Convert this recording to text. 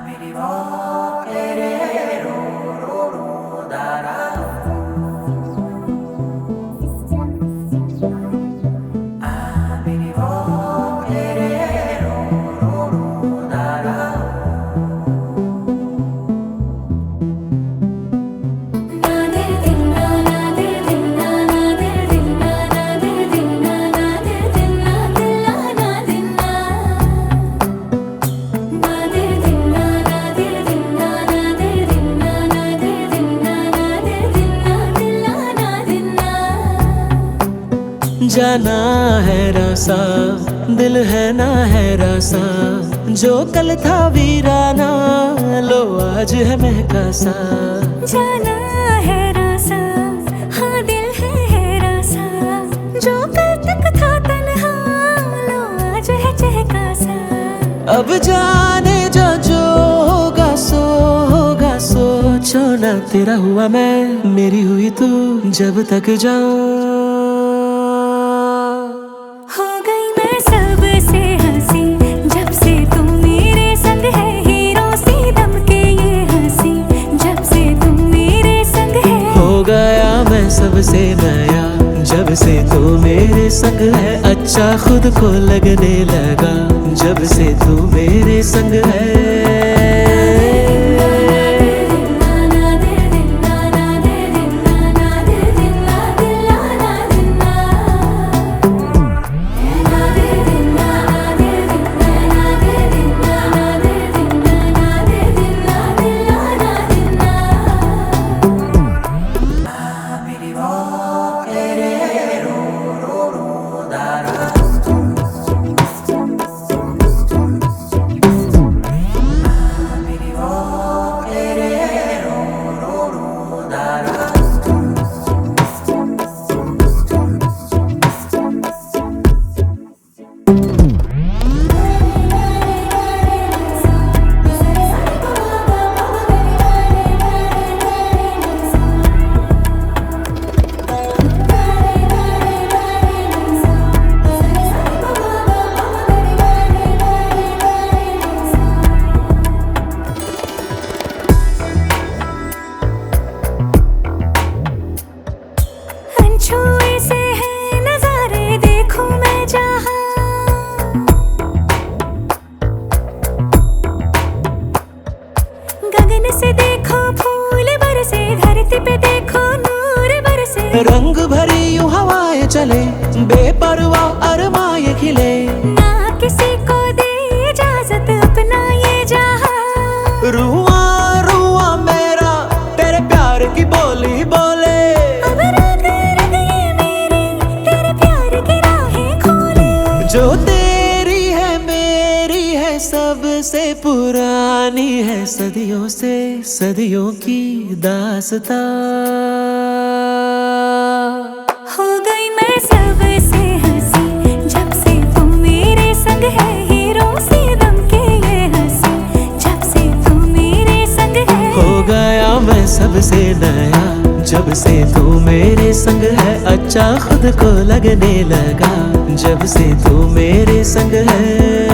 जाना है रासा, दिल है ना है रासा, जो कल था वीराना लो आज है महका सा। जाना है रासा, हाँ दिल है रासा, जो कल तक था तन्हा लो आज है चहका सा। अब जाने जो होगा सो होगा, सोचो ना तेरा हुआ मैं, मेरी हुई तू, जब तक जाऊं सबसे नया, जब से तू मेरे संग है। अच्छा खुद को लगने लगा, जब से तू मेरे संग है। से देखो फूल बरसे, धरती पे देखो नूर बरसे। रंग भरी यूं हवाएं चले, बेपरवाह अरमाए खिले। ना किसी को दे इजाजत अपना ये जहां। रुआ रुआ मेरा तेरे प्यार की बोली बोले। अब रग रग ये मेरे तेरे प्यार की राहें खोले। जो तेरी है मेरी है, सबसे पुरानी है, सदियों से सदियों की दास्तां। हो गई मैं सबसे हंसी, जब से तू मेरे संग है। हीरो से दम के ये हंसी, जब से तू मेरे संग है। हो गया मैं सबसे नया, जब से तू मेरे संग है। अच्छा खुद को लगने लगा, जब से तू मेरे संग है।